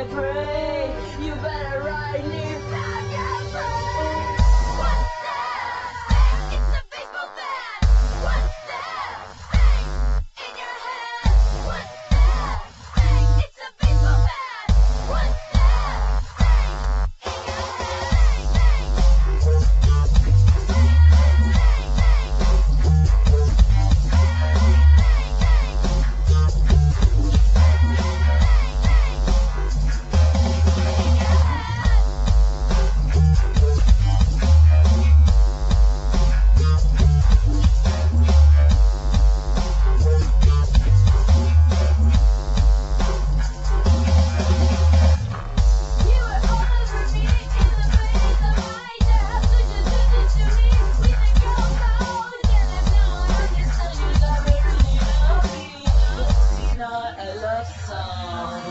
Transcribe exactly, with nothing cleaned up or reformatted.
pray. You better ride me back and pray. What's that? Hey, it's a baseball bat. What's that? Hey, in your hand. What's that? Hey, it's a baseball bat. What's that? Hey, in your A love song.